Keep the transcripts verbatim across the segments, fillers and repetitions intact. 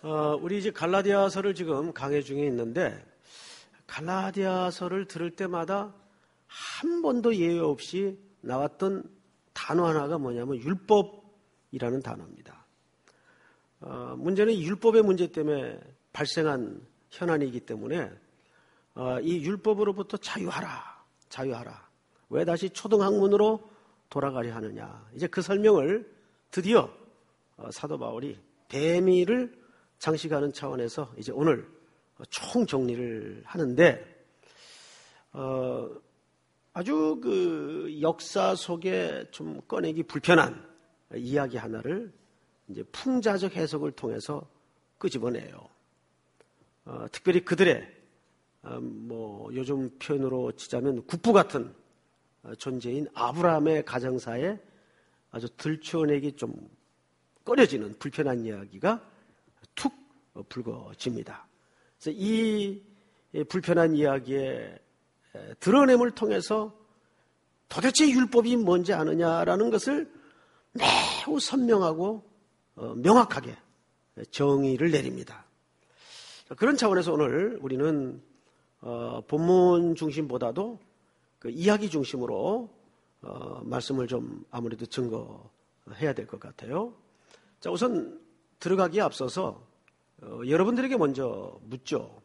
어, 우리 이제 갈라디아서를 지금 강해 중에 있는데, 갈라디아서를 들을 때마다 한 번도 예외 없이 나왔던 단어 하나가 뭐냐면 율법이라는 단어입니다. 어, 문제는 율법의 문제 때문에 발생한 현안이기 때문에 어, 이 율법으로부터 자유하라, 자유하라. 왜 다시 초등학문으로 돌아가려 하느냐. 이제 그 설명을 드디어 어, 사도 바울이 대미를 장식하는 차원에서 이제 오늘 총 정리를 하는데, 어, 아주 그 역사 속에 좀 꺼내기 불편한 이야기 하나를 이제 풍자적 해석을 통해서 끄집어내요. 어, 특별히 그들의 어, 뭐 요즘 표현으로 치자면 국부 같은 존재인 아브라함의 가정사에 아주 들춰내기 좀 꺼려지는 불편한 이야기가 툭 불거집니다. 그래서 이 불편한 이야기의 드러냄을 통해서 도대체 율법이 뭔지 아느냐라는 것을 매우 선명하고 명확하게 정의를 내립니다. 그런 차원에서 오늘 우리는 본문 중심보다도 그 이야기 중심으로 말씀을 좀 아무래도 증거해야 될 것 같아요. 자, 우선 들어가기에 앞서서 어, 여러분들에게 먼저 묻죠.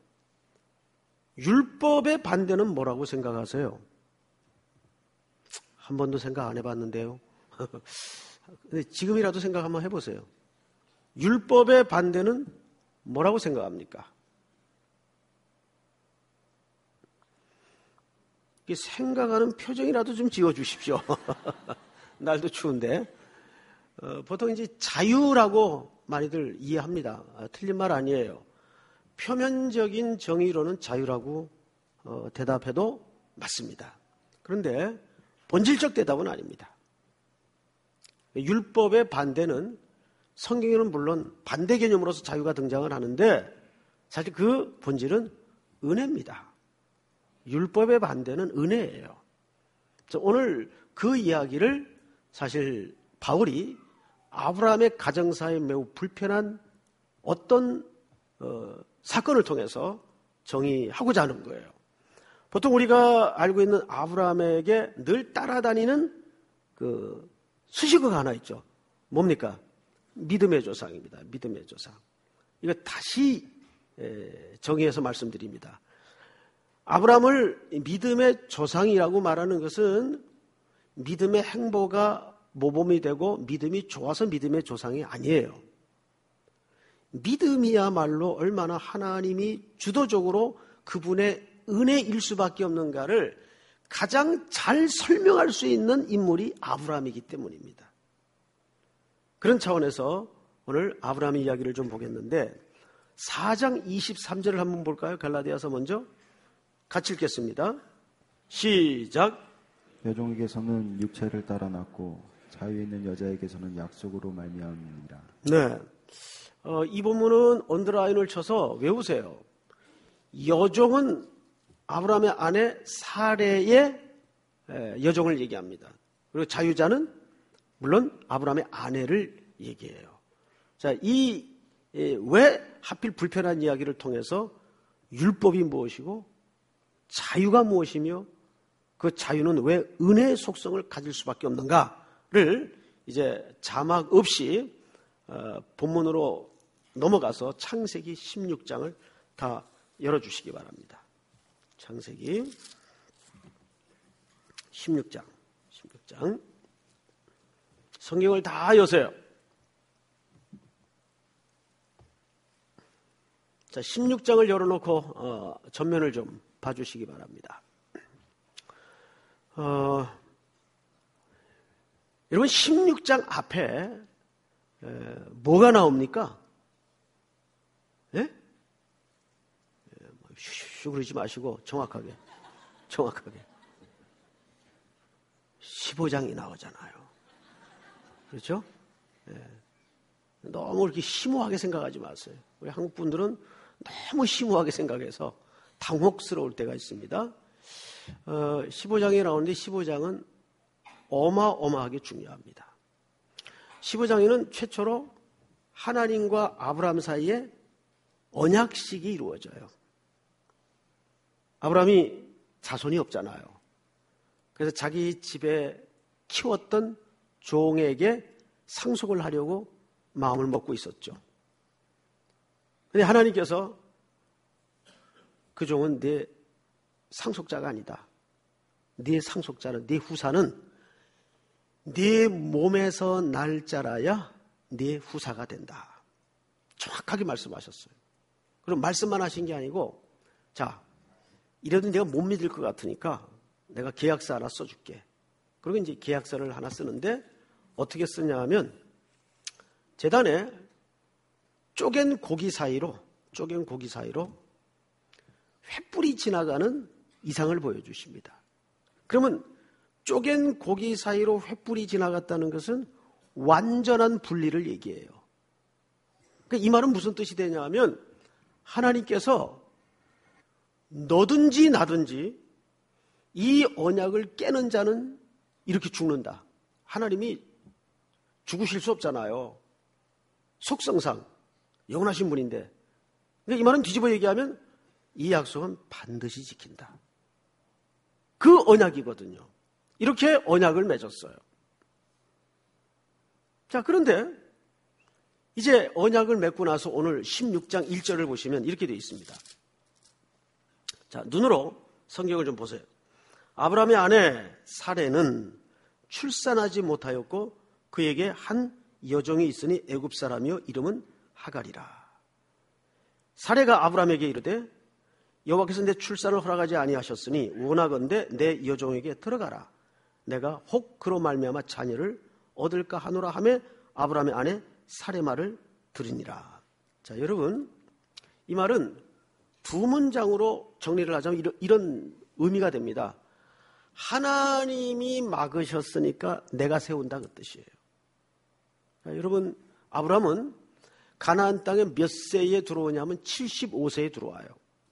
율법의 반대는 뭐라고 생각하세요? 한 번도 생각 안 해봤는데요. 근데 지금이라도 생각 한번 해보세요. 율법의 반대는 뭐라고 생각합니까? 생각하는 표정이라도 좀 지어주십시오. 날도 추운데. 어, 보통 이제 자유라고 많이들 이해합니다. 아, 틀린 말 아니에요. 표면적인 정의로는 자유라고 어, 대답해도 맞습니다. 그런데 본질적 대답은 아닙니다. 율법의 반대는 성경에는 물론 반대 개념으로서 자유가 등장을 하는데 사실 그 본질은 은혜입니다. 율법의 반대는 은혜예요. 오늘 그 이야기를 사실 바울이 아브라함의 가정사에 매우 불편한 어떤 어, 사건을 통해서 정의하고자 하는 거예요. 보통 우리가 알고 있는 아브라함에게 늘 따라다니는 그 수식어가 하나 있죠. 뭡니까? 믿음의 조상입니다. 믿음의 조상. 이거 다시 정의해서 말씀드립니다. 아브라함을 믿음의 조상이라고 말하는 것은 믿음의 행보가 모범이 되고 믿음이 좋아서 믿음의 조상이 아니에요. 믿음이야말로 얼마나 하나님이 주도적으로 그분의 은혜일 수밖에 없는가를 가장 잘 설명할 수 있는 인물이 아브라함이기 때문입니다. 그런 차원에서 오늘 아브라함의 이야기를 좀 보겠는데 사 장 이십삼 절을 한번 볼까요? 갈라디아서 먼저 같이 읽겠습니다. 시작. 여종에게서는 육체를 따라 낳고 자유에 있는 여자에게서는 약속으로 말미암으니라. 네, 어, 이 본문은 언더라인을 쳐서 외우세요. 여종은 아브라함의 아내 사레의 여종을 얘기합니다. 그리고 자유자는 물론 아브라함의 아내를 얘기해요. 자, 이 왜 하필 불편한 이야기를 통해서 율법이 무엇이고 자유가 무엇이며 그 자유는 왜 은혜의 속성을 가질 수밖에 없는가를 이제 자막 없이 어, 본문으로 넘어가서 창세기 십육 장을 다 열어주시기 바랍니다. 창세기 십육 장, 십육 장. 성경을 다 여세요. 자, 십육 장을 열어놓고 어, 전면을 좀 봐주시기 바랍니다. 어, 여러분 십육 장 앞에 에, 뭐가 나옵니까? 예? 슈슈 그러지 마시고 정확하게 정확하게 십오 장이 나오잖아요. 그렇죠? 예. 너무 이렇게 심오하게 생각하지 마세요. 우리 한국 분들은 너무 심오하게 생각해서 당혹스러울 때가 있습니다. 어, 십오 장이 나오는데 십오 장은 어마어마하게 중요합니다. 십오 장에는 최초로 하나님과 아브라함 사이에 언약식이 이루어져요. 아브라함이 자손이 없잖아요. 그래서 자기 집에 키웠던 종에게 상속을 하려고 마음을 먹고 있었죠. 그런데 하나님께서 그 종은 네 상속자가 아니다. 네 상속자는, 네 후사는 네 몸에서 날 자라야 네 후사가 된다. 정확하게 말씀하셨어요. 그럼 말씀만 하신 게 아니고, 자, 이래도 내가 못 믿을 것 같으니까 내가 계약서 하나 써줄게. 그리고 이제 계약서를 하나 쓰는데 어떻게 쓰냐 하면 제단에 쪼갠 고기 사이로 쪼갠 고기 사이로 횃불이 지나가는 이상을 보여주십니다. 그러면 쪼갠 고기 사이로 횃불이 지나갔다는 것은 완전한 분리를 얘기해요. 그러니까 이 말은 무슨 뜻이 되냐 하면 하나님께서 너든지 나든지 이 언약을 깨는 자는 이렇게 죽는다. 하나님이 죽으실 수 없잖아요. 속성상 영원하신 분인데. 그러니까 이 말은 뒤집어 얘기하면 이 약속은 반드시 지킨다. 그 언약이거든요. 이렇게 언약을 맺었어요. 자, 그런데 이제 언약을 맺고 나서 오늘 십육 장 일 절을 보시면 이렇게 되어 있습니다. 자, 눈으로 성경을 좀 보세요. 아브라함의 아내 사레는 출산하지 못하였고 그에게 한 여종이 있으니 애굽 사람이요 이름은 하갈이라. 사레가 아브라함에게 이르되 여호와께서 내 출산을 허락하지 아니하셨으니 원하건대 내 여종에게 들어가라. 내가 혹 그로 말미암아 자녀를 얻을까 하노라 하며 아브라함의 아내 사레 말을 들으니라. 자, 여러분, 이 말은 두 문장으로 정리를 하자면 이런, 이런 의미가 됩니다. 하나님이 막으셨으니까 내가 세운다 그 뜻이에요. 자, 여러분, 아브라함은 가나안 땅에 몇 세에 들어오냐면 칠십오 세에 들어와요.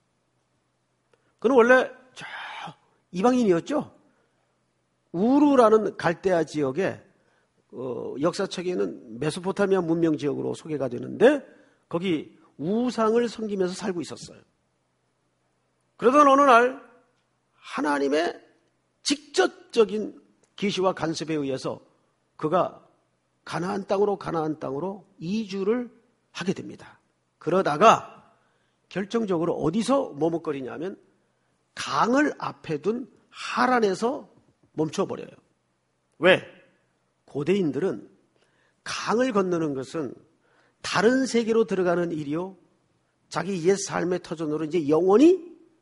그는 원래 저 이방인이었죠. 우르라는 갈대아 지역에 어, 역사책에는 메소포타미아 문명 지역으로 소개가 되는데 거기 우상을 섬기면서 살고 있었어요. 그러던 어느 날 하나님의 직접적인 계시와 간섭에 의해서 그가 가나안 땅으로 가나안 땅으로 이주를 하게 됩니다. 그러다가 결정적으로 어디서 머뭇거리냐면 강을 앞에 둔 하란에서 멈춰버려요. 왜? 고대인들은 강을 건너는 것은 다른 세계로 들어가는 일이요, 자기 옛 삶의 터전으로 이제 영원히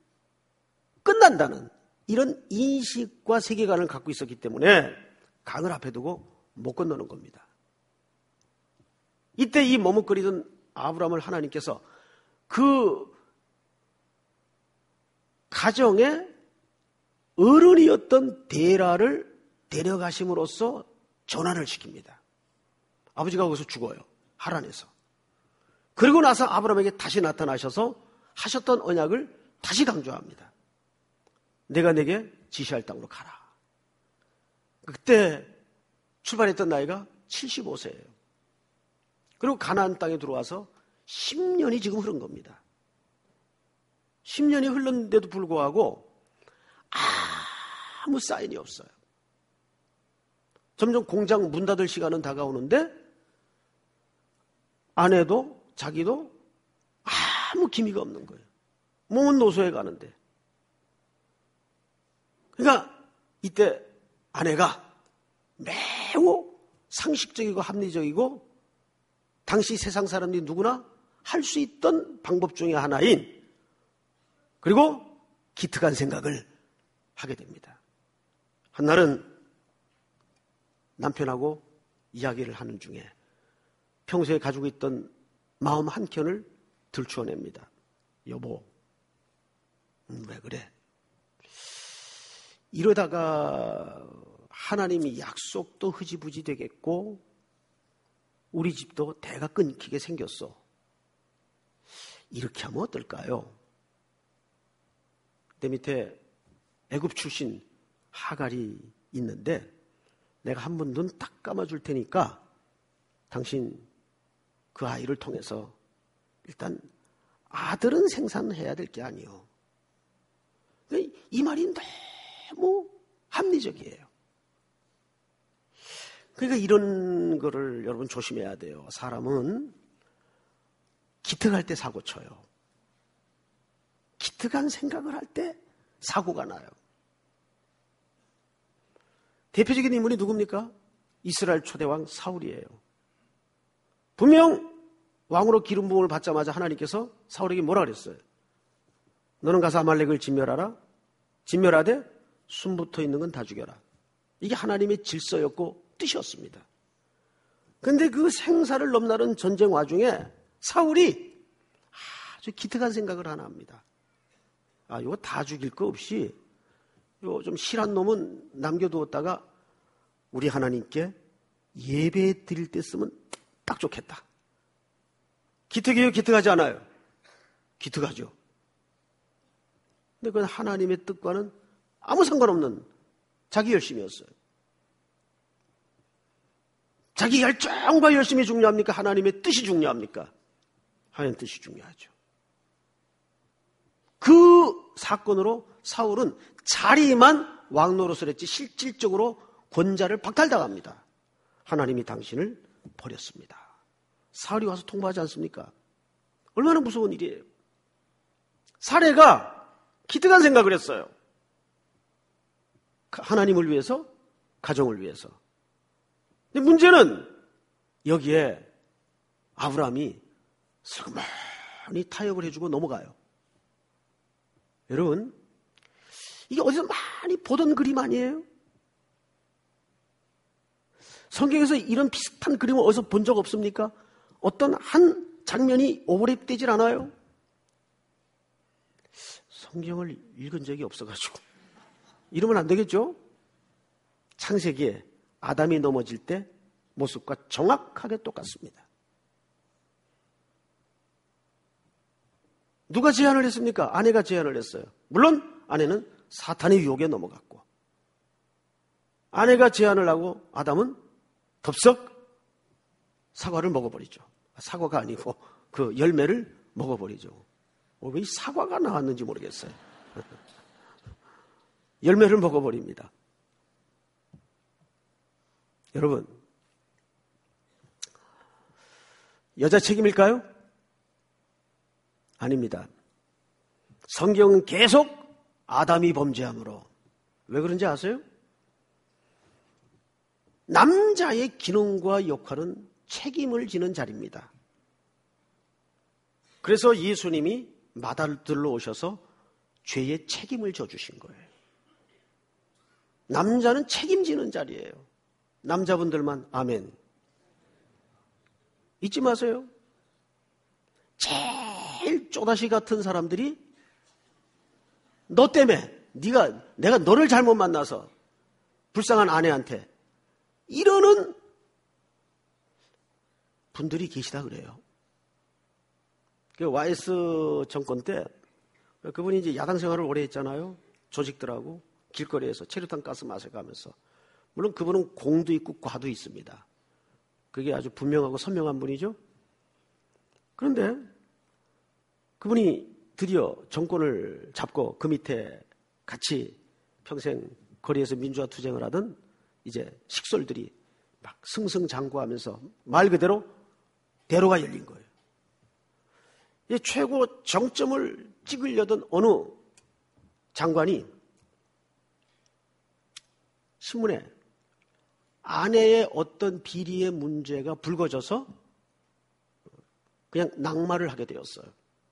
끝난다는 이런 인식과 세계관을 갖고 있었기 때문에 강을 앞에 두고 못 건너는 겁니다. 이때 이 머뭇거리던 아브라함을 하나님께서 그 가정의 어른이었던 데라를 데려가심으로써 전환을 시킵니다. 아버지가 거기서 죽어요. 하란에서. 그리고 나서 아브라함에게 다시 나타나셔서 하셨던 언약을 다시 강조합니다. 내가 내게 지시할 땅으로 가라. 그때 출발했던 나이가 칠십오 세예요. 그리고 가나안 땅에 들어와서 십 년이 지금 흐른 겁니다. 십 년이 흘렀는데도 불구하고 아무 사인이 없어요. 점점 공장 문 닫을 시간은 다가오는데 아내도 자기도 아무 기미가 없는 거예요. 몸은 노소해 가는데. 그러니까 이때 아내가 매우 상식적이고 합리적이고 당시 세상 사람들이 누구나 할 수 있던 방법 중에 하나인, 그리고 기특한 생각을 하게 됩니다. 한날은 남편하고 이야기를 하는 중에 평소에 가지고 있던 마음 한켠을 들추어냅니다. 여보, 음, 왜 그래? 이러다가 하나님이 약속도 흐지부지 되겠고 우리 집도 대가 끊기게 생겼어. 이렇게 하면 어떨까요? 내 밑에 애굽 출신 하갈이 있는데 내가 한번 눈 딱 감아줄 테니까 당신 그 아이를 통해서 일단 아들은 생산해야 될 게 아니요. 이 말이 너무 합리적이에요. 그러니까 이런 거를 여러분 조심해야 돼요. 사람은 기특할 때 사고 쳐요. 기특한 생각을 할 때 사고가 나요. 대표적인 인물이 누굽니까? 이스라엘 초대왕 사울이에요. 분명 왕으로 기름 부음을 받자마자 하나님께서 사울에게 뭐라 그랬어요? 너는 가서 아말렉을 진멸하라. 진멸하되 숨붙어 있는 건 다 죽여라. 이게 하나님의 질서였고 뜻이었습니다. 그런데 그 생사를 넘나는 전쟁 와중에 사울이 아주 기특한 생각을 하나 합니다. 아, 이거 다 죽일 거 없이 요 좀 실한 놈은 남겨두었다가 우리 하나님께 예배 드릴 때 쓰면 딱 좋겠다. 기특해요? 기특하지 않아요? 기특하죠. 근데 그건 하나님의 뜻과는 아무 상관없는 자기 열심이었어요. 자기 열정과 열심이 중요합니까? 하나님의 뜻이 중요합니까? 하나님의 뜻이 중요하죠. 그 사건으로 사울은 자리만 왕노릇을 했지 실질적으로 권자를 박탈당합니다. 하나님이 당신을 버렸습니다. 사울이 와서 통보하지 않습니까? 얼마나 무서운 일이에요. 사례가 기특한 생각을 했어요. 하나님을 위해서, 가정을 위해서. 근데 문제는 여기에 아브라함이 슬그머니 타협을 해주고 넘어가요. 여러분, 이게 어디서 많이 보던 그림 아니에요? 성경에서 이런 비슷한 그림을 어디서 본 적 없습니까? 어떤 한 장면이 오버랩되질 않아요? 성경을 읽은 적이 없어가지고 이러면 안 되겠죠? 창세기에 아담이 넘어질 때 모습과 정확하게 똑같습니다. 누가 제안을 했습니까? 아내가 제안을 했어요. 물론 아내는 사탄의 유혹에 넘어갔고, 아내가 제안을 하고 아담은 덥석 사과를 먹어버리죠. 사과가 아니고 그 열매를 먹어버리죠. 어, 왜 이 사과가 나왔는지 모르겠어요. 열매를 먹어버립니다. 여러분, 여자 책임일까요? 아닙니다. 성경은 계속 아담이 범죄함으로, 왜 그런지 아세요? 남자의 기능과 역할은 책임을 지는 자리입니다. 그래서 예수님이 마다들로 오셔서 죄의 책임을 져주신 거예요. 남자는 책임지는 자리예요. 남자분들만 아멘. 잊지 마세요. 제일 쪼다시 같은 사람들이 너 때문에, 네가 내가 너를 잘못 만나서 불쌍한 아내한테 이러는 분들이 계시다 그래요. 그 와이에스 정권 때 그분이 이제 야당 생활을 오래 했잖아요. 조직들하고 길거리에서 체류탄 가스 마셔가면서. 물론 그분은 공도 있고 과도 있습니다. 그게 아주 분명하고 선명한 분이죠. 그런데 그분이 드디어 정권을 잡고 그 밑에 같이 평생 거리에서 민주화 투쟁을 하던 이제 식솔들이 막 승승장구하면서 말 그대로 대로가 열린 거예요. 이제 최고 정점을 찍으려던 어느 장관이 신문에 아내의 어떤 비리의 문제가 불거져서 그냥 낙마를 하게 되었어요.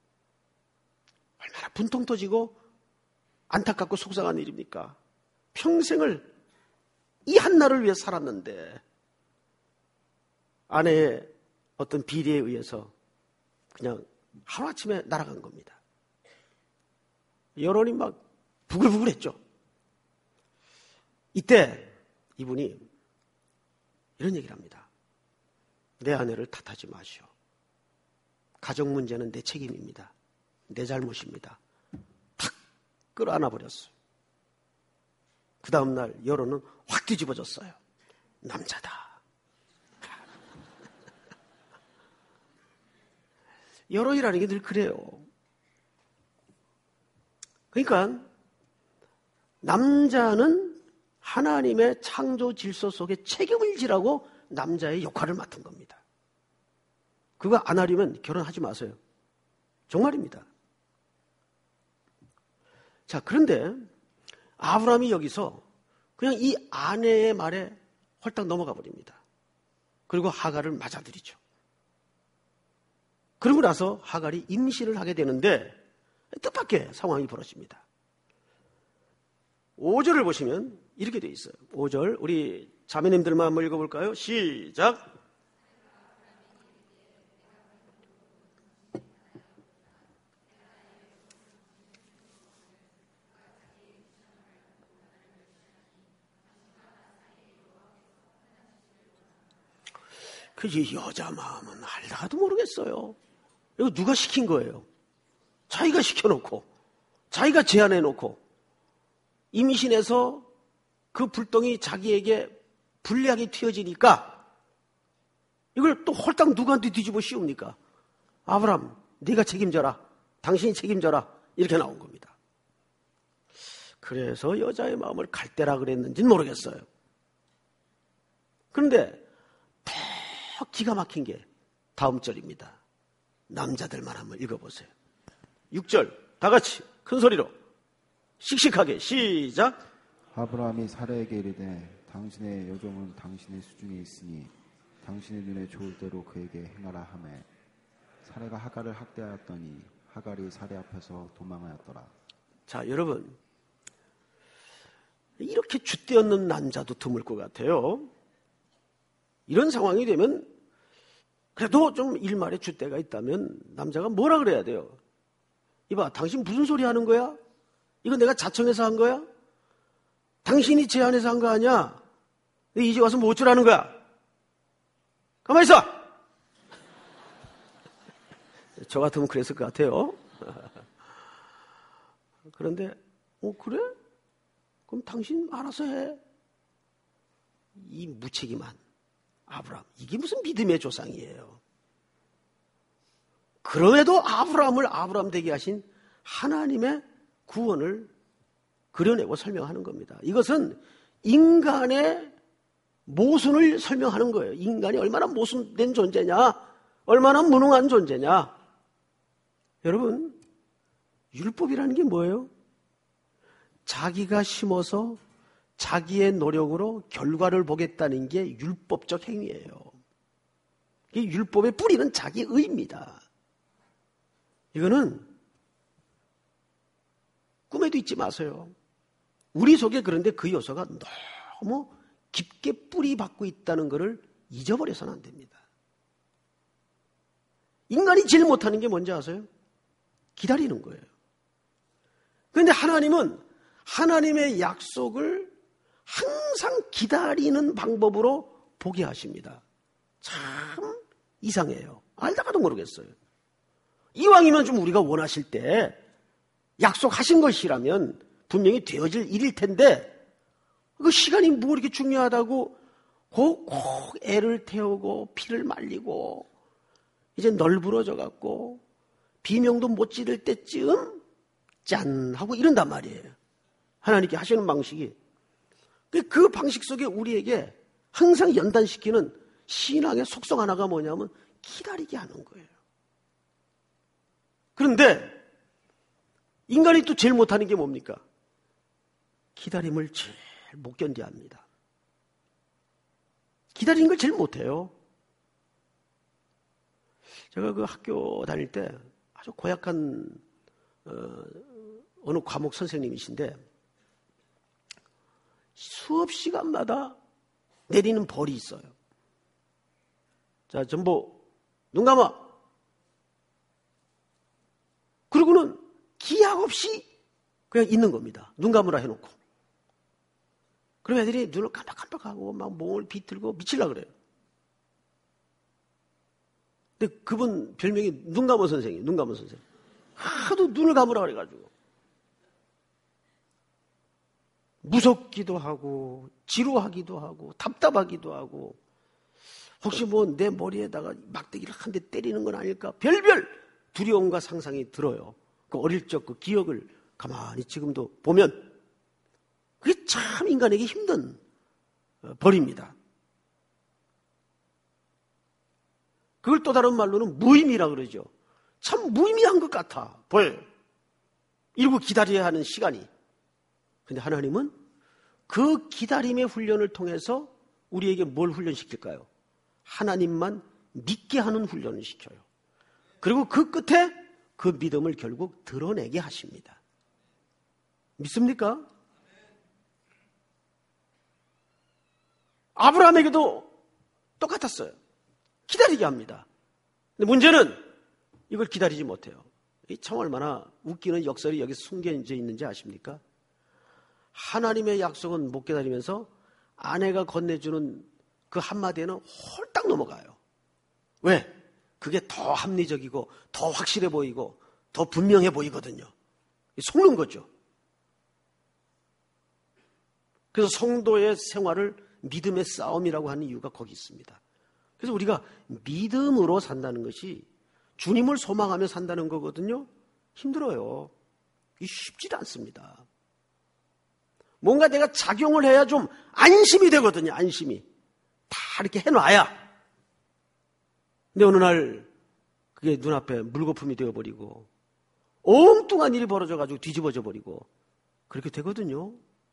얼마나 분통 터지고 안타깝고 속상한 일입니까? 평생을 이 한나를 위해 살았는데 아내의 어떤 비리에 의해서 그냥 하루아침에 날아간 겁니다. 여론이 막 부글부글했죠. 이때 이분이 이런 얘기를 합니다. 내 아내를 탓하지 마시오. 가정 문제는 내 책임입니다. 내 잘못입니다. 탁 끌어안아 버렸어요. 그 다음날 여론은 확 뒤집어졌어요. 남자다. 여론이라는 게 늘 그래요. 그러니까 남자는 하나님의 창조 질서 속에 책임을 지라고 남자의 역할을 맡은 겁니다. 그거 안 하려면 결혼하지 마세요. 정말입니다. 자, 그런데 아브라함이 여기서 그냥 이 아내의 말에 홀딱 넘어가 버립니다. 그리고 하갈을 맞아들이죠. 그러고 나서 하갈이 임신을 하게 되는데 뜻밖의 상황이 벌어집니다. 오 절을 보시면 이렇게 되어 있어요. 오 절 우리 자매님들만 한번 읽어볼까요? 시작! 그지 여자 마음은 알다가도 모르겠어요. 이거 누가 시킨 거예요? 자기가 시켜놓고 자기가 제안해놓고 임신해서 그 불똥이 자기에게 불리하게 튀어지니까 이걸 또 홀딱 누구한테 뒤집어 씌웁니까? 아브라함 네가 책임져라. 당신이 책임져라. 이렇게 나온 겁니다. 그래서 여자의 마음을 갈대라 그랬는지는 모르겠어요. 그런데 더 기가 막힌 게 다음 절입니다. 남자들만 한번 읽어보세요. 육 절 다 같이 큰 소리로 씩씩하게 시작. 아브라함이 사라에게 이르되 당신의 여종은 당신의 수중에 있으니 당신의 눈에 좋을 대로 그에게 행하라 하매 사라가 하갈을 학대하였더니 하갈이 사라 앞에서 도망하였더라. 자, 여러분 이렇게 줏대없는 남자도 드물 것 같아요. 이런 상황이 되면 그래도 좀 일말에 줏대가 있다면 남자가 뭐라 그래야 돼요? 이봐, 당신 무슨 소리 하는 거야? 이거 내가 자청해서 한 거야? 당신이 제안해서 한 거 아니야? 이제 와서 뭐 어쩌라는 거야? 가만히 있어! 저 같으면 그랬을 것 같아요. 그런데 어 그래? 그럼 당신 알아서 해. 이 무책임한 아브라함, 이게 무슨 믿음의 조상이에요. 그럼에도 아브라함을 아브라함 되게 하신 하나님의 구원을 그려내고 설명하는 겁니다. 이것은 인간의 모순을 설명하는 거예요. 인간이 얼마나 모순된 존재냐, 얼마나 무능한 존재냐. 여러분, 율법이라는 게 뭐예요? 자기가 심어서 자기의 노력으로 결과를 보겠다는 게 율법적 행위예요. 이 율법의 뿌리는 자기의입니다. 이거는 꿈에도 잊지 마세요. 우리 속에 그런데 그 요소가 너무 깊게 뿌리 박고 있다는 것을 잊어버려서는 안 됩니다. 인간이 제일 못하는 게 뭔지 아세요? 기다리는 거예요. 그런데 하나님은 하나님의 약속을 항상 기다리는 방법으로 보게 하십니다. 참 이상해요. 알다가도 모르겠어요. 이왕이면 좀 우리가 원하실 때 약속하신 것이라면 분명히 되어질 일일 텐데 그 시간이 뭐 이렇게 중요하다고 꼭, 꼭 애를 태우고 피를 말리고 이제 널브러져 갖고 비명도 못 지를 때쯤 짠 하고 이런단 말이에요. 하나님께 하시는 방식이. 그 방식 속에 우리에게 항상 연단시키는 신앙의 속성 하나가 뭐냐면 기다리게 하는 거예요. 그런데 인간이 또 제일 못하는 게 뭡니까? 기다림을 제일 못 견뎌합니다. 기다리는 걸 제일 못해요. 제가 그 학교 다닐 때 아주 고약한 어, 어느 과목 선생님이신데 수업 시간마다 내리는 벌이 있어요. 자, 전부 눈 감아. 그리고는 기약 없이 그냥 있는 겁니다. 눈 감으라 해놓고. 그럼 애들이 눈을 깜빡깜빡하고 막 몸을 비틀고 미치려고 그래요. 근데 그분 별명이 눈 감은 선생님, 눈 감은 선생님. 하도 눈을 감으라 그래가지고. 무섭기도 하고, 지루하기도 하고, 답답하기도 하고, 혹시 뭐 내 머리에다가 막대기를 한 대 때리는 건 아닐까? 별별 두려움과 상상이 들어요. 그 어릴 적 그 기억을 가만히 지금도 보면 그게 참 인간에게 힘든 벌입니다. 그걸 또 다른 말로는 무의미라 그러죠. 참 무의미한 것 같아 보여요. 이러고 기다려야 하는 시간이. 근데 하나님은 그 기다림의 훈련을 통해서 우리에게 뭘 훈련시킬까요? 하나님만 믿게 하는 훈련을 시켜요. 그리고 그 끝에 그 믿음을 결국 드러내게 하십니다. 믿습니까? 아브라함에게도 똑같았어요. 기다리게 합니다. 근데 문제는 이걸 기다리지 못해요. 참 얼마나 웃기는 역설이 여기 숨겨져 있는지 아십니까? 하나님의 약속은 못 기다리면서 아내가 건네주는 그 한마디에는 홀딱 넘어가요. 왜? 그게 더 합리적이고 더 확실해 보이고 더 분명해 보이거든요. 속는 거죠. 그래서 성도의 생활을 믿음의 싸움이라고 하는 이유가 거기 있습니다. 그래서 우리가 믿음으로 산다는 것이 주님을 소망하며 산다는 거거든요. 힘들어요. 이게 쉽지 않습니다. 뭔가 내가 작용을 해야 좀 안심이 되거든요. 안심이. 다 이렇게 해놔야. 근데 어느 날 그게 눈앞에 물거품이 되어버리고 엉뚱한 일이 벌어져가지고 뒤집어져 버리고 그렇게 되거든요.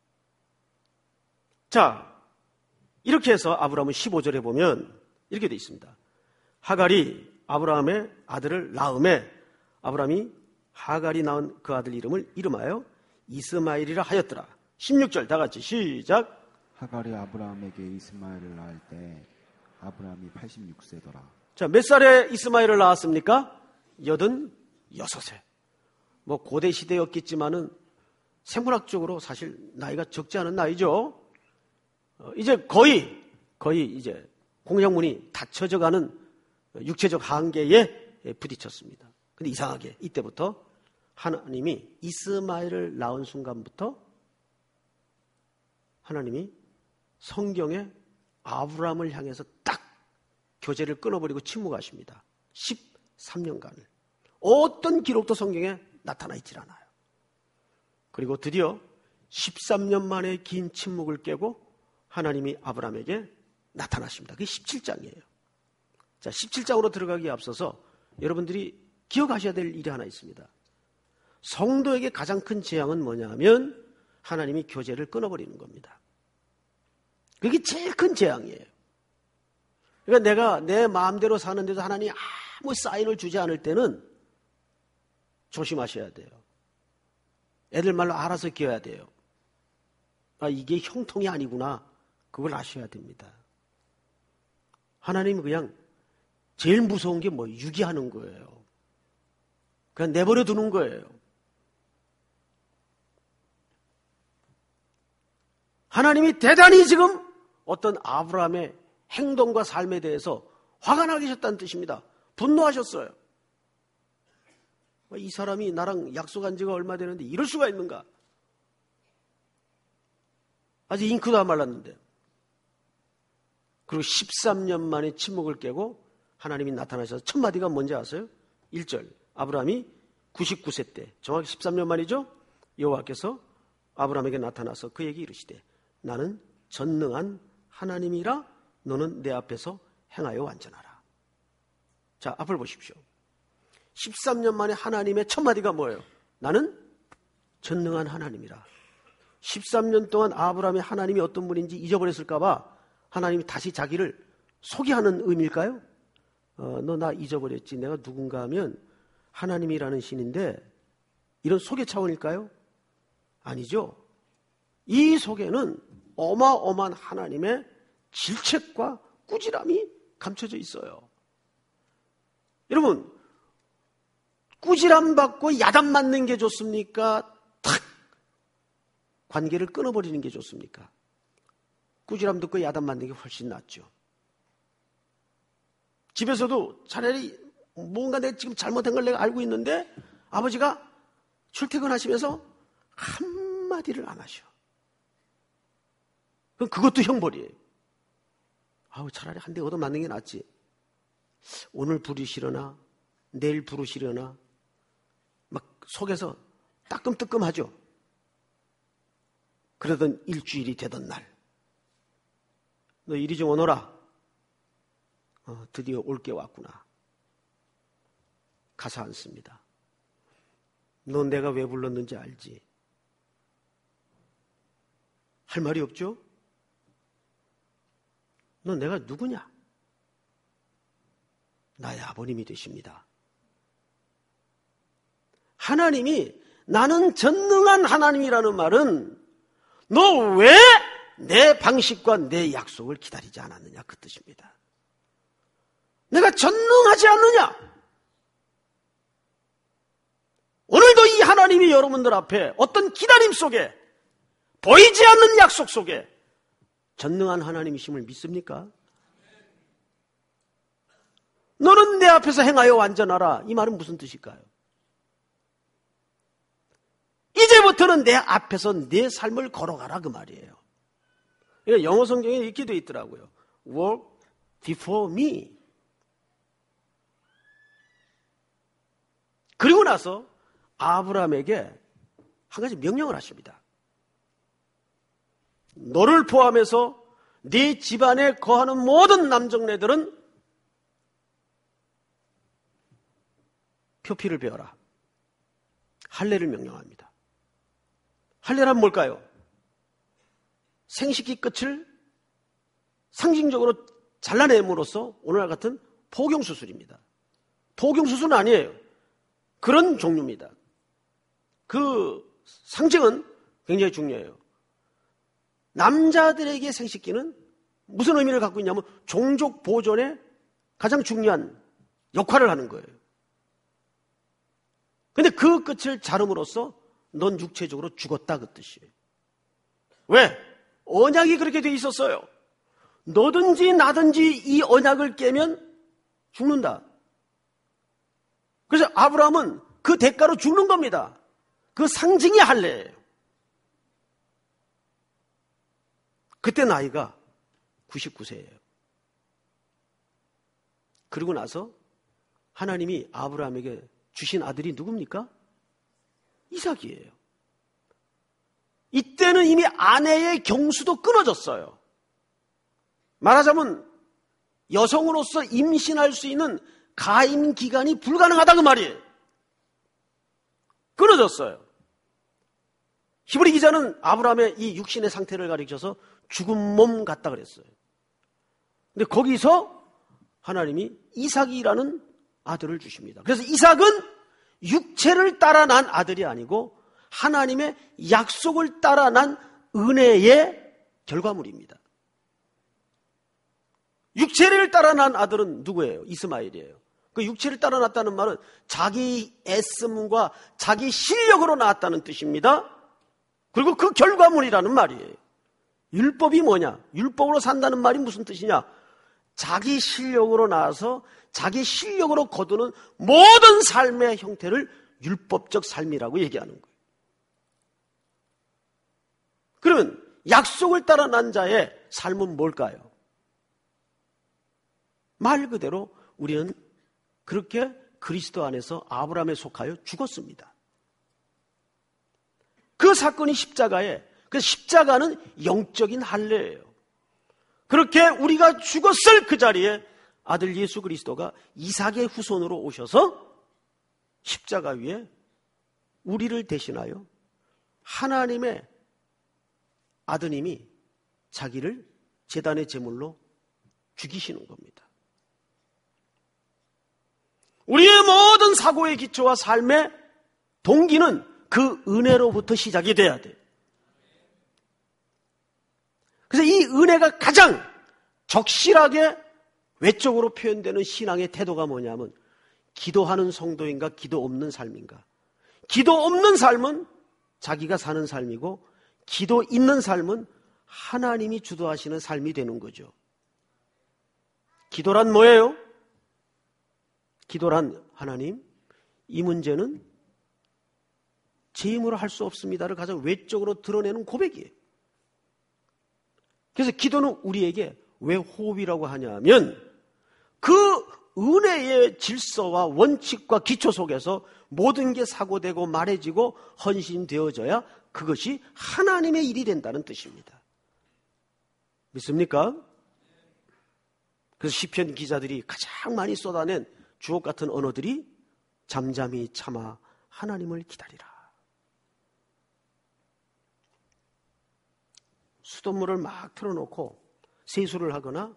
자, 이렇게 해서 아브라함은 십오 절에 보면 이렇게 돼 있습니다. 하갈이 아브라함의 아들을 낳음에 아브라함이 하갈이 낳은 그 아들 이름을 이름하여 이스마엘이라 하였더라. 십육 절 다 같이 시작. 하갈이 아브라함에게 이스마엘을 낳을 때 아브라함이 팔십육 세더라. 자, 몇 살에 이스마엘을 낳았습니까? 여든여섯 세. 뭐 고대 시대였겠지만은 생물학적으로 사실 나이가 적지 않은 나이죠. 어, 이제 거의 거의 이제 공작문이 닫혀져가는 육체적 한계에 부딪혔습니다. 근데 이상하게 이때부터 하나님이 이스마엘을 낳은 순간부터 하나님이 성경에 아브라함을 향해서 딱 교제를 끊어버리고 침묵하십니다. 십삼 년간을. 어떤 기록도 성경에 나타나 있질 않아요. 그리고 드디어 십삼 년 만에 긴 침묵을 깨고 하나님이 아브라함에게 나타나십니다. 그게 십칠 장이에요. 자, 십칠 장으로 들어가기에 앞서서 여러분들이 기억하셔야 될 일이 하나 있습니다. 성도에게 가장 큰 재앙은 뭐냐 하면 하나님이 교제를 끊어버리는 겁니다. 그게 제일 큰 재앙이에요. 그러니까 내가 내 마음대로 사는데도 하나님이 아무 사인을 주지 않을 때는 조심하셔야 돼요. 애들 말로 알아서 기어야 돼요. 아, 이게 형통이 아니구나. 그걸 아셔야 됩니다. 하나님은 그냥 제일 무서운 게 뭐 유기하는 거예요. 그냥 내버려 두는 거예요. 하나님이 대단히 지금 어떤 아브라함의 행동과 삶에 대해서 화가 나 계셨다는 뜻입니다. 분노하셨어요. 이 사람이 나랑 약속한 지가 얼마 되는데 이럴 수가 있는가? 아직 잉크도 안 말랐는데. 그리고 십삼 년 만에 침묵을 깨고 하나님이 나타나셔서 첫 마디가 뭔지 아세요? 일 절. 아브라함이 구십구 세 때, 정확히 십삼 년 만이죠? 여호와께서 아브라함에게 나타나서 그에게 이르시되 나는 전능한 하나님이라 너는 내 앞에서 행하여 완전하라. 자, 앞을 보십시오. 십삼 년 만에 하나님의 첫 마디가 뭐예요? 나는 전능한 하나님이라. 십삼 년 동안 아브라함의 하나님이 어떤 분인지 잊어버렸을까 봐 하나님이 다시 자기를 소개하는 의미일까요? 어, 너 나 잊어버렸지. 내가 누군가 하면 하나님이라는 신인데 이런 소개 차원일까요? 아니죠. 이 속에는 어마어마한 하나님의 질책과 꾸지람이 감춰져 있어요. 여러분, 꾸지람 받고 야단 맞는 게 좋습니까? 탁 관계를 끊어버리는 게 좋습니까? 꾸지람 듣고 야단 맞는 게 훨씬 낫죠. 집에서도 차라리 뭔가 내가 지금 잘못한 걸 내가 알고 있는데 아버지가 출퇴근하시면서 한마디를 안 하셔. 그럼 그것도 형벌이에요. 아우, 차라리 한 대 얻어맞는 게 낫지. 오늘 불이 싫으나 내일 부르시려나 막 속에서 따끔뜨끔하죠. 그러던 일주일이 되던 날, 너 이리 좀 오너라. 어, 드디어 올 게 왔구나. 가서 앉습니다. 넌 내가 왜 불렀는지 알지? 할 말이 없죠? 넌 내가 누구냐? 나의 아버님이 되십니다. 하나님이 나는 전능한 하나님이라는 말은 너 왜 내 방식과 내 약속을 기다리지 않았느냐 그 뜻입니다. 내가 전능하지 않느냐? 오늘도 이 하나님이 여러분들 앞에 어떤 기다림 속에 보이지 않는 약속 속에 전능한 하나님이심을 믿습니까? 너는 내 앞에서 행하여 완전하라. 이 말은 무슨 뜻일까요? 이제부터는 내 앞에서 내 삶을 걸어가라 그 말이에요. 영어 성경에 이렇게 되어 있더라고요. Walk before me. 그리고 나서 아브라함에게 한 가지 명령을 하십니다. 너를 포함해서 네 집안에 거하는 모든 남정네들은 표피를 베어라. 할례를 명령합니다. 할례란 뭘까요? 생식기 끝을 상징적으로 잘라냄으로써 오늘날 같은 포경수술입니다. 포경수술은 아니에요. 그런 종류입니다. 그 상징은 굉장히 중요해요. 남자들에게 생식기는 무슨 의미를 갖고 있냐면 종족 보존에 가장 중요한 역할을 하는 거예요. 근데 그 끝을 자름으로써 넌 육체적으로 죽었다 그 뜻이에요. 왜? 언약이 그렇게 돼 있었어요. 너든지 나든지 이 언약을 깨면 죽는다. 그래서 아브라함은 그 대가로 죽는 겁니다. 그 상징이 할례예요. 그때 나이가 구십구 세예요. 그리고 나서 하나님이 아브라함에게 주신 아들이 누굽니까? 이삭이에요. 이때는 이미 아내의 경수도 끊어졌어요. 말하자면 여성으로서 임신할 수 있는 가임 기간이 불가능하다 그 말이에요. 끊어졌어요. 히브리 기자는 아브라함의 이 육신의 상태를 가리켜서 죽은 몸 같다 그랬어요. 근데 거기서 하나님이 이삭이라는 아들을 주십니다. 그래서 이삭은 육체를 따라 난 아들이 아니고 하나님의 약속을 따라 난 은혜의 결과물입니다. 육체를 따라 난 아들은 누구예요? 이스마엘이에요. 그 육체를 따라 났다는 말은 자기 애씀과 자기 실력으로 낳았다는 뜻입니다. 그리고 그 결과물이라는 말이에요. 율법이 뭐냐? 율법으로 산다는 말이 무슨 뜻이냐? 자기 실력으로 나와서 자기 실력으로 거두는 모든 삶의 형태를 율법적 삶이라고 얘기하는 거예요. 그러면 약속을 따라 난 자의 삶은 뭘까요? 말 그대로 우리는 그렇게 그리스도 안에서 아브라함에 속하여 죽었습니다. 그 사건이 십자가에, 그 십자가는 영적인 할례예요. 그렇게 우리가 죽었을 그 자리에 아들 예수 그리스도가 이삭의 후손으로 오셔서 십자가 위에 우리를 대신하여 하나님의 아드님이 자기를 제단의 제물로 죽이시는 겁니다. 우리의 모든 사고의 기초와 삶의 동기는 그 은혜로부터 시작이 돼야 돼요. 그래서 이 은혜가 가장 적실하게 외적으로 표현되는 신앙의 태도가 뭐냐면 기도하는 성도인가 기도 없는 삶인가. 기도 없는 삶은 자기가 사는 삶이고 기도 있는 삶은 하나님이 주도하시는 삶이 되는 거죠. 기도란 뭐예요? 기도란 하나님, 이 문제는 제 힘으로 할 수 없습니다를 가장 외적으로 드러내는 고백이에요. 그래서 기도는 우리에게 왜 호흡이라고 하냐면 그 은혜의 질서와 원칙과 기초 속에서 모든 게 사고되고 말해지고 헌신되어져야 그것이 하나님의 일이 된다는 뜻입니다. 믿습니까? 그래서 시편 기자들이 가장 많이 쏟아낸 주옥 같은 언어들이 잠잠히 참아 하나님을 기다리라. 수돗물을 막 틀어놓고 세수를 하거나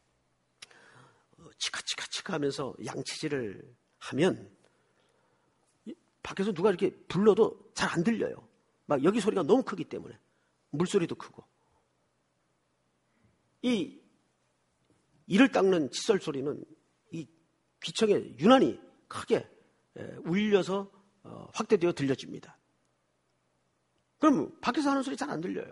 치카치카치카 하면서 양치질을 하면 밖에서 누가 이렇게 불러도 잘 안 들려요. 막 여기 소리가 너무 크기 때문에 물소리도 크고 이 이를 닦는 칫솔 소리는 이 귀청에 유난히 크게 울려서 확대되어 들려집니다. 그럼 밖에서 하는 소리 잘 안 들려요.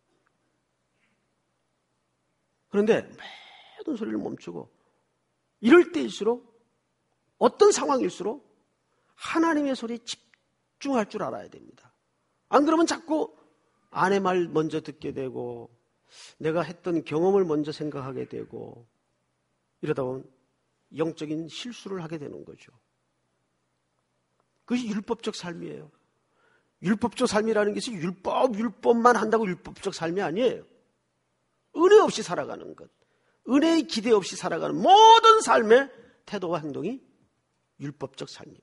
그런데 모든 소리를 멈추고 이럴 때일수록 어떤 상황일수록 하나님의 소리에 집중할 줄 알아야 됩니다. 안 그러면 자꾸 아내 말 먼저 듣게 되고 내가 했던 경험을 먼저 생각하게 되고 이러다 보면 영적인 실수를 하게 되는 거죠. 그것이 율법적 삶이에요. 율법적 삶이라는 것이 율법, 율법만 한다고 율법적 삶이 아니에요. 은혜 없이 살아가는 것, 은혜의 기대 없이 살아가는 모든 삶의 태도와 행동이 율법적 삶입니다.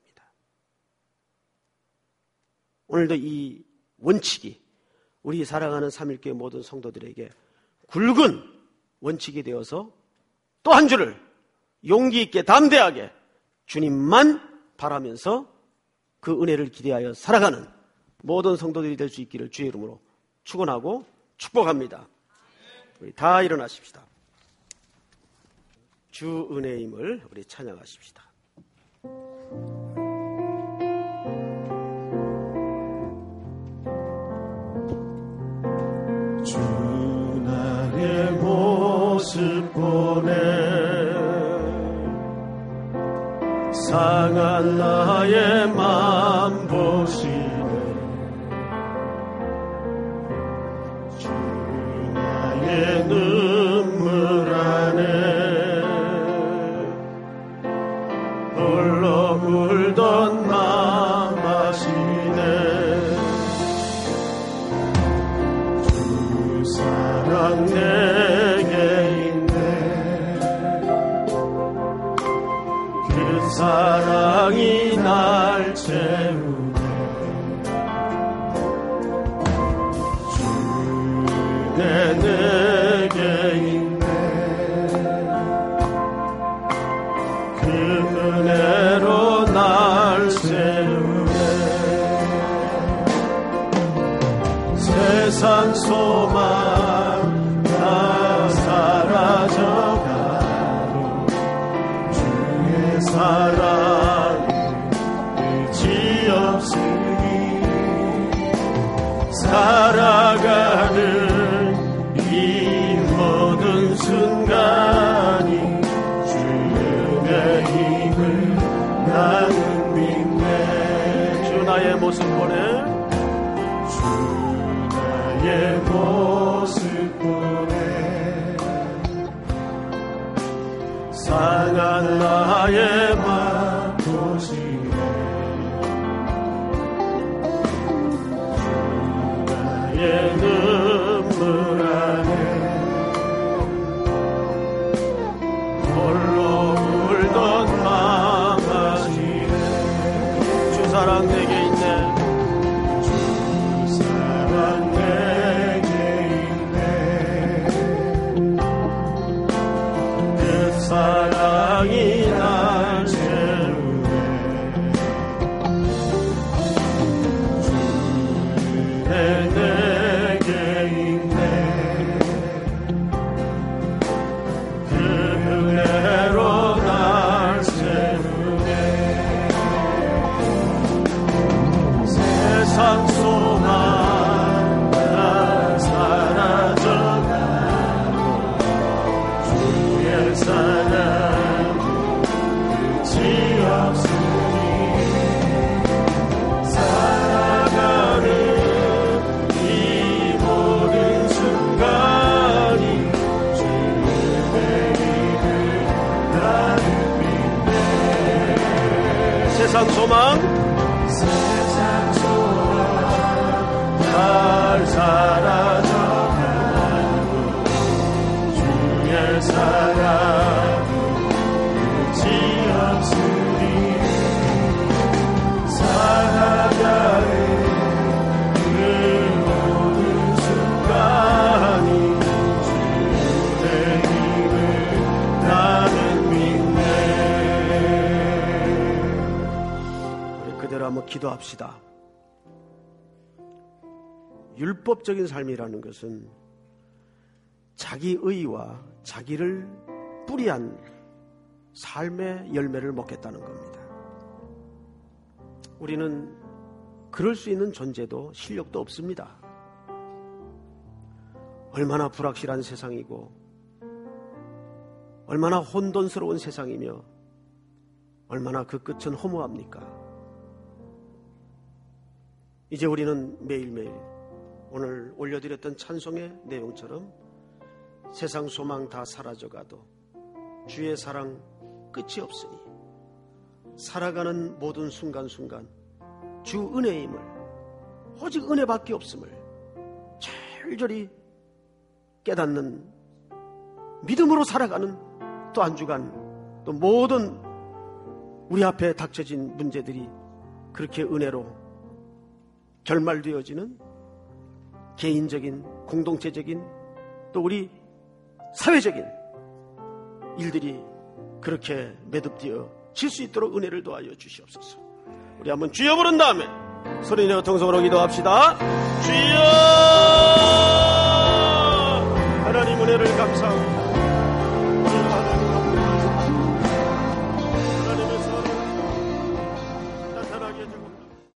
오늘도 이 원칙이 우리 살아가는 삼일교회 모든 성도들에게 굵은 원칙이 되어서 또 한 주를 용기 있게 담대하게 주님만 바라면서 그 은혜를 기대하여 살아가는 모든 성도들이 될 수 있기를 주의 이름으로 축원하고 축복합니다. 우리 다 일어나십시다. 주 은혜임을 우리 찬양하십시다. 주 나의 모습 보내 상한 나의 맘 보시네 주 나의 눈물 안에 홀로 울던 맘 아시네 주 사랑 내게 있네 그 사랑이 날 채우네 주 내게 있네 그 은혜로 날 세우네 세상 소망 다 사라져가도 주의 사랑 의지 없으니 살아가는 이 모든 순간이 주의 힘을 나는 믿네 주 나의 모습 보내 주 나의 모습 보내 상한 나의 맘 보시네 주 나의 눈물 안에 홀로 울던 맘 아시네 주 사랑 내게 있네 주 사랑 내게 있네 그 사랑이 날 채우네 주 내게 있네 그 은혜로 날 세우네 세상 소망 다 사라져가고 주의 사랑은 끝이 없으니 살아가는 그 모든 순간이 주의 힘을 나는 믿네. 우리 그대로 한번 기도합시다. 율법적인 삶이라는 것은 자기 의와 자기를 뿌리한 삶의 열매를 먹겠다는 겁니다. 우리는 그럴 수 있는 존재도 실력도 없습니다. 얼마나 불확실한 세상이고 얼마나 혼돈스러운 세상이며 얼마나 그 끝은 허무합니까? 이제 우리는 매일매일 오늘 올려드렸던 찬송의 내용처럼 세상 소망 다 사라져가도 주의 사랑 끝이 없으니 살아가는 모든 순간순간 주 은혜임을, 오직 은혜밖에 없음을 절절히 깨닫는 믿음으로 살아가는 또 한 주간 또 모든 우리 앞에 닥쳐진 문제들이 그렇게 은혜로 결말되어지는 개인적인, 공동체적인 또 우리 사회적인 일들이 그렇게 매듭되어 질 수 있도록 은혜를 도와여 주시옵소서. 우리 한번 주여 부른 다음에 소리내어 통성으로 기도합시다. 주여! 하나님 은혜를 감사합니다. 하나님의 사랑 나타나게 해주옵소서.